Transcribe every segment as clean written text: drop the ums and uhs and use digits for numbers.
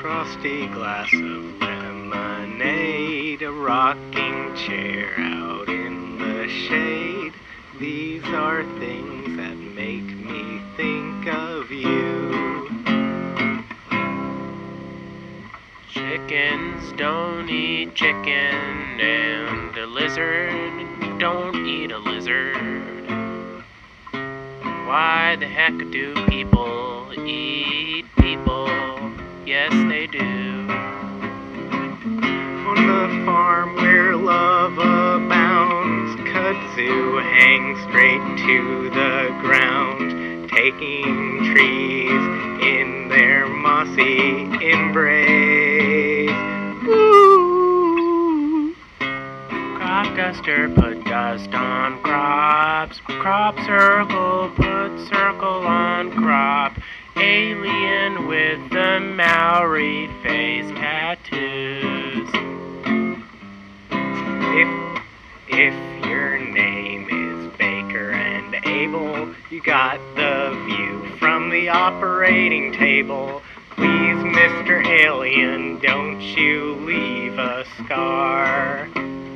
frosty glass of lemonade, a rocking chair out in the shade. These are things that make me think of you. Chickens don't eat chicken, and a lizard don't eat a lizard. Why the heck do people eat people? Yes, they do. On the farm where love abounds, kudzu hangs straight to the ground, taking trees in their mossy embrace. Woo! Crop duster put dust on crops. Crop circle put circle on crop. Alien with the Maori face tattoos. If your name is Baker and Abel, you got the view from the operating table. Please, Mr. Alien, don't you leave a scar.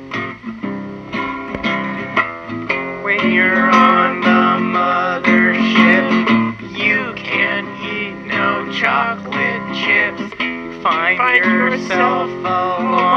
When you're on the mothership, you can't eat no chocolate chips. You find yourself alone